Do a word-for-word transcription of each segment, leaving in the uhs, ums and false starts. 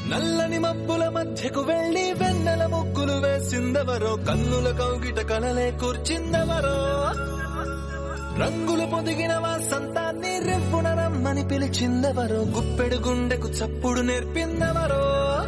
నల్లని మబ్బుల మధ్యకు వెళ్లి వెన్నెల ముగ్గులు వేసిందెవరో, కన్నుల కౌగిట కలలే కూర్చిందెవరో, రంగులు పొదిగిన వాసంతాన్ని రెవ్వున రమ్మని పిలిచిందెవరో, గుప్పెడు గుండెకు చప్పుడు నేర్పిందెవరో.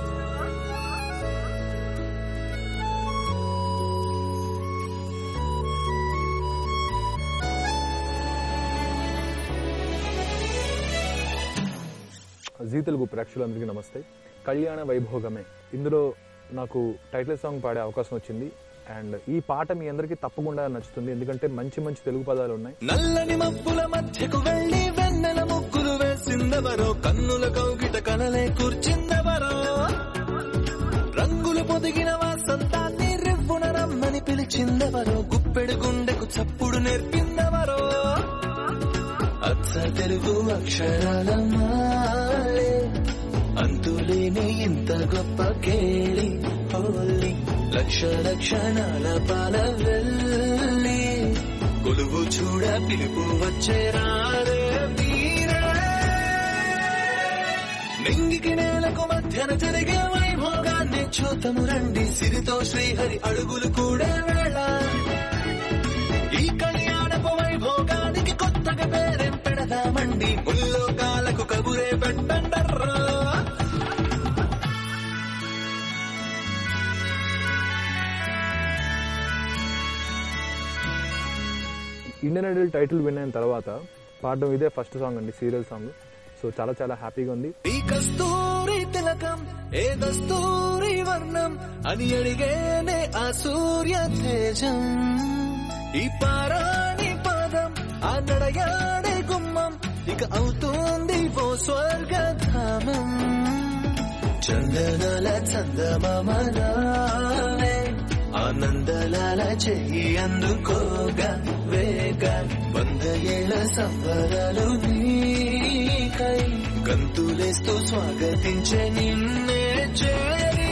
జీ తెలుగు ప్రేక్షకులందరికీ నమస్తే. కళ్యాణ వైభోగమే ఇందులో నాకు టైటిల్ సాంగ్ పాడే అవకాశం వచ్చింది. అండ్ ఈ పాట మీ అందరికీ తప్పకుండా నచ్చుతుంది, ఎందుకంటే మంచి మంచి తెలుగు పదాలు ఉన్నాయి. నల్లని మబ్బుల మధ్యకు వెళ్లి వెన్నెల ముగ్గులు వేసిందెవరో, కన్నుల కౌగిట కలలే కూర్చిందెవరో, రంగులు పొదిగిన వాసంతాన్ని రెవ్వున రమ్మని పిలిచిందెవరో, గుప్పెడు గుండెకు చప్పుడు నేర్పిందెవరో. అచ్చ తెలుగు అక్షరాల మాలే అంతులేని ఇంత గొప్ప కేళి హోలీ, లక్ష లక్షణాల పాల వెళ్ళి కొలువు చూడ పిలుపు వచ్చే రారే వీరే. నింగికి నేలకు మధ్యన జరిగే వైభోగాన్ని చూతము రండి, సిరితో శ్రీహరి అడుగులు కూడా వేళ. ఈ కళ్యాణపు వైభోగానికి కొత్తగా పేరేం పెడదామండి, ముల్లోకాలకు కబురే పెట్టండర్రా. ఇండియన్ ఐడల్ టైటిల్ విన్ అయిన తర్వాత పాడడం ఇదే ఫస్ట్ సాంగ్ అండి, సీరియల్ సాంగ్. సో చాలా చాలా హ్యాపీగా ఉంది. ఈ కస్తూరి తిలకం ఏ దస్తూరి వర్ణం అని అడిగేనే ఆ సూర్య తేజం, ఈ పారాణి పాదం ఆ నడయాడే గుమ్మం ఇక అవుతుంది ఓ స్వర్గధామం. చందనాల చందమామరాలే ఆనందలాల చెయ్యి అందుకోగా వేగ, వంద ఏళ్ల సంబరాలు నీకై గంతులేస్తూ స్వాగతించే నిన్నే చేరి.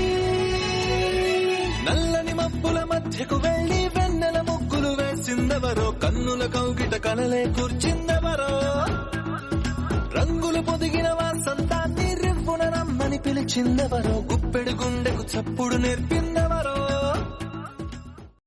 నల్లని మబ్బుల మధ్యకు వెళ్లి వెన్నెల ముగ్గులు వేసిందెవరో, కన్నుల కౌగిట కలలే కూర్చిందెవరో, రంగులు పొదిగిన వాసంతాన్ని రెవ్వున రమ్మని పిలిచిందెవరో, గుప్పెడు గుండెకు చప్పుడు నేర్పిందెవరో.